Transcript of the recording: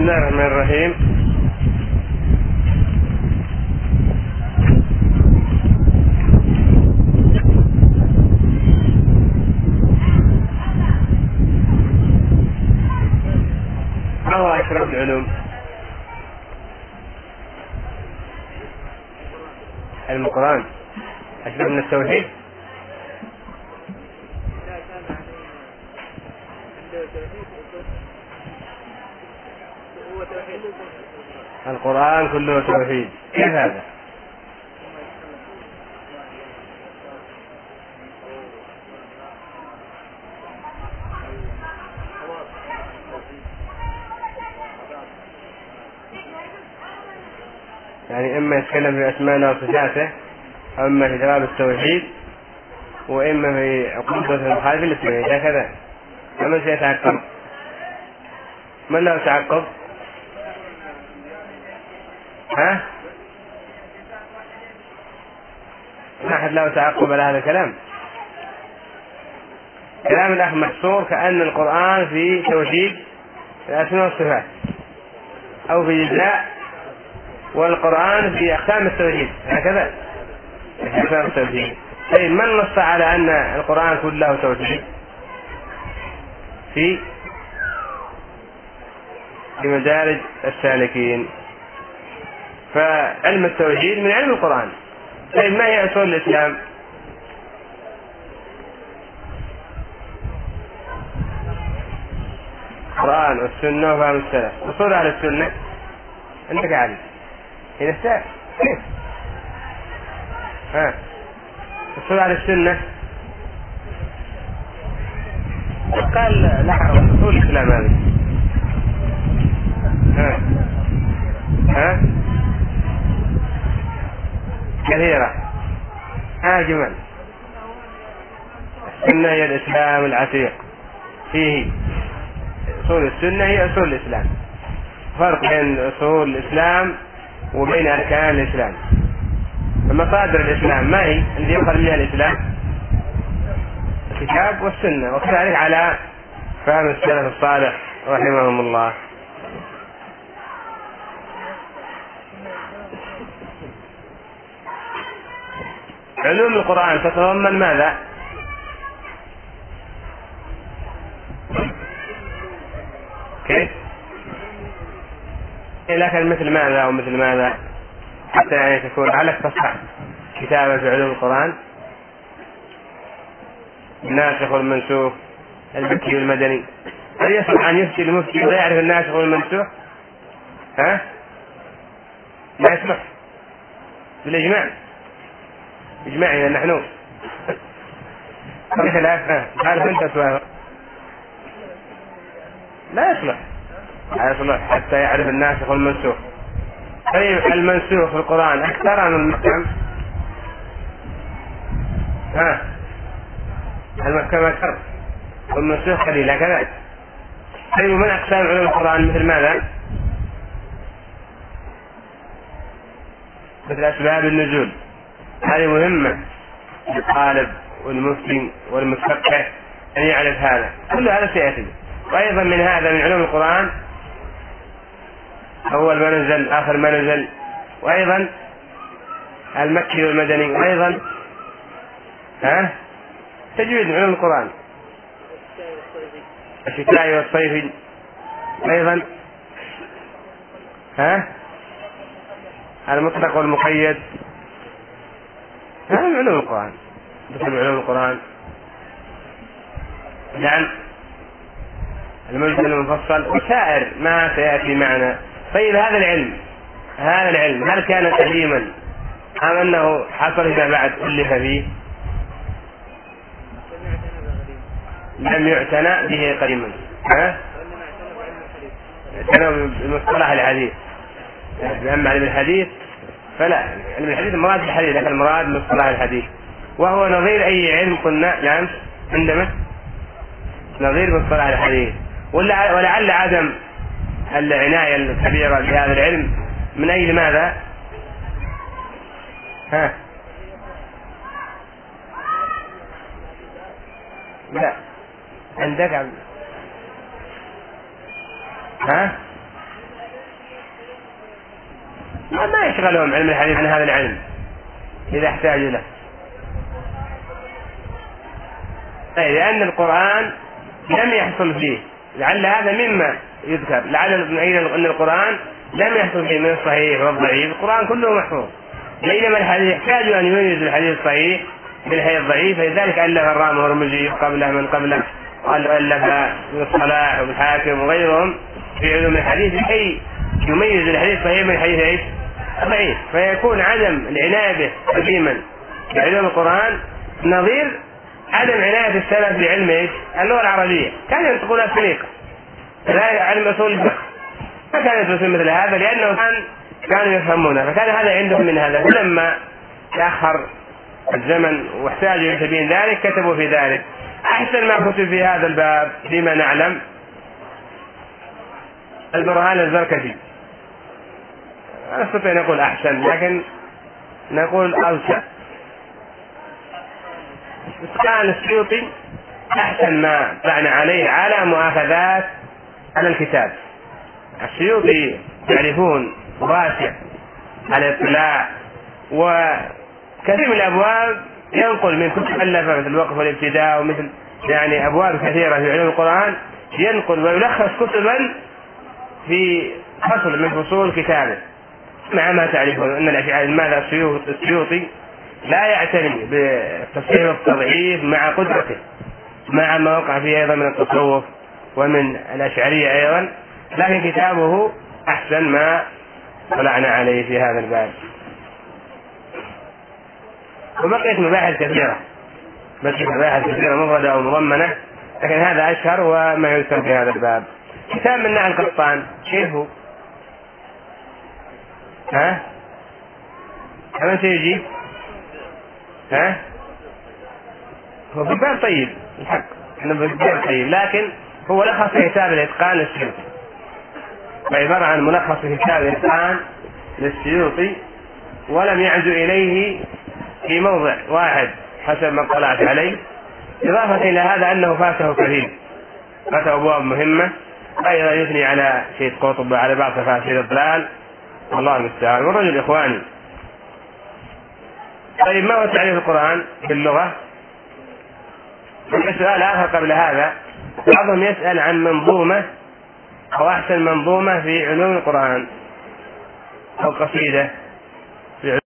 الله الرحمن الرحيم. ما هو أشرف العلوم؟ علم القرآن أشرف من التوحيد؟ القرآن كله توحيد، كيف هذا؟ يعني إما يتكلم في أسماء وصفاته، أو إما في جواب التوحيد، وإما في عقوبة المخالف للتوحيد، هكذا. فمن سيتعقب؟ من له تعقب؟ ها؟ ما أحد له تعقب على هذا الكلام. كلام الأخ محصور كأن القرآن في توحيد الأسماء والصفات، أو في إجزاء، والقرآن في أقسام التوحيد، هكذا في أقسام التوحيد. طيب من نص على أن القرآن كله توحيد في مدارج السالكين؟ فعلم التوحيد من علم القرآن. طيب ما هي أصول الإسلام؟ القرآن والسنة وفهم السلف. أصول أهل السنة أنت قاعد هنا السلف كيف؟ أصول أهل السنة قال لا، أصول الإسلام هذه كثيرة. جمل. السنة هي الإسلام العتيق، فيه أصول السنة هي أصول الإسلام. فرق بين أصول الإسلام وبين أركان الإسلام. مصادر الإسلام ما هي التي يؤخذ منها الإسلام؟ الكتاب والسنة، وكذلك على فهم السلف الصالح رحمهم الله. علوم القرآن تتضمن ماذا؟ كيف؟ لكن مثل ماذا ومثل ماذا حتى يعني تكون على تصح كتابة في علوم القرآن؟ الناسخ والمنسوخ، المكي والمدني. هل يصح أن يفتي المفتي ولا يعرف الناسخ والمنسوخ؟ لا يصح بالإجماع، إجماعنا نحن. بخلاف عارف أنت توافق، لا يصلح حتى يعرف الناسخ والمنسوخ. طيب المنسوخ في القرآن أكثر من المحكم؟ المحكم أكثر والمنسوخ قليل، هكذا. طيب من أقسام علوم القرآن مثل ماذا؟ مثل أسباب النزول، هذه مهمة للطالب والمفتي والمتفقه أن يعرف هذا، كل هذا سيأتي. وأيضا من هذا من علوم القرآن أول ما نزل آخر ما نزل، وأيضا المكي والمدني، وأيضا تجويد من علوم القرآن، الشتائي والصيفي، أيضا المطلق والمقيد. هذا من علوم القرآن، مثل علوم القرآن. نعم، المجمل المفصل وسائر ما سيأتي معنا. طيب هذا العلم هل كان قديما أم أنه حصل فيما بعد ألف فيه؟ لم يعتنى به قديما. اعتنوا بمصطلح الحديث. أما علم الحديث فلا، علم الحديث مراد الحديث، لكن المراد مصطلح الحديث، وهو نظير أي علم قلنا. نعم، عندما نظير مصطلح الحديث. ولعل عدم العناية الكبيرة بهذا العلم من أجل ماذا؟ لا عندك ما يشغلهم علم الحديث عن هذا العلم إذا احتاجوا له. طيب لأن القرآن لم يحصل فيه، لعل هذا مما يذكر، لعل أن القرآن لم يحصل فيه من الصحيح والضعيف، القرآن كله محفوظ، بينما الحديث يحتاج أن يميز الحديث الصحيح بالحديث الضعيف، فلذلك ألف الرام والرمزي قبله من قبله، ألف ابن الصلاح والحاكم وغيرهم في علوم الحديث لكي يميز الحديث الصحيح من الحديث الضعيف، فيكون عدم العناية به قديما بعلوم القرآن نظير عدم عناية السلف بعلم اللغة العربية. كانوا ينطقون السليقة، لا علم أصول الفقه ما كانوا يدرسون مثل هذا لأنه كانوا يفهمونه، فكان هذا عندهم من هذا. فلما تأخر الزمن واحتاجوا لتبيين ذلك كتبوا في ذلك. أحسن ما كتب في هذا الباب فيما نعلم البرهان الزركشي، لا نستطيع نقول أحسن لكن نقول أوسع. كان السيوطي أحسن ما طلعنا عليه على مؤاخذات على الكتاب. السيوطي تعرفون واسع على الاطلاع، وكثير من الأبواب ينقل من كتب ألفة مثل الوقف والابتداء ومثل يعني أبواب كثيرة في علوم القرآن، ينقل ويلخص كتبا في فصل من فصول كتابه. مع ما تعرفون أن الأشعار ماذا السيوطي لا يعتني بالتصحيح والتضعيف مع قدرته، مع ما وقع فيه أيضا من التصوف ومن الأشعرية أيضا، لكن كتابه أحسن ما طلعنا عليه في هذا الباب. وبقيت مباحث كثيرة، مفردة أو مضمنة، لكن هذا أشهر وما يذكر في هذا الباب. كتاب من نعل القطان كيف هو؟ كمان سيجي هو في باب طيب الحق، احنا في باب طيب، لكن هو لخص كتاب الإتقان للسيوطي، عبارة عن ملخص كتاب الإتقان للسيوطي، ولم يعد إليه في موضع واحد حسب ما اطلعت عليه، إضافة إلى هذا أنه فاته كثير، فاته أبواب مهمة، أيضا يثني على سيد قطب وعلى بعض تفاسير الضلال، والله المستعان، والرجل إخواني. طيب ما هو تعريف القرآن باللغة؟ سؤال آخر قبل هذا، بعضهم يسأل عن منظومة أو أحسن منظومة في علوم القرآن أو قصيدة في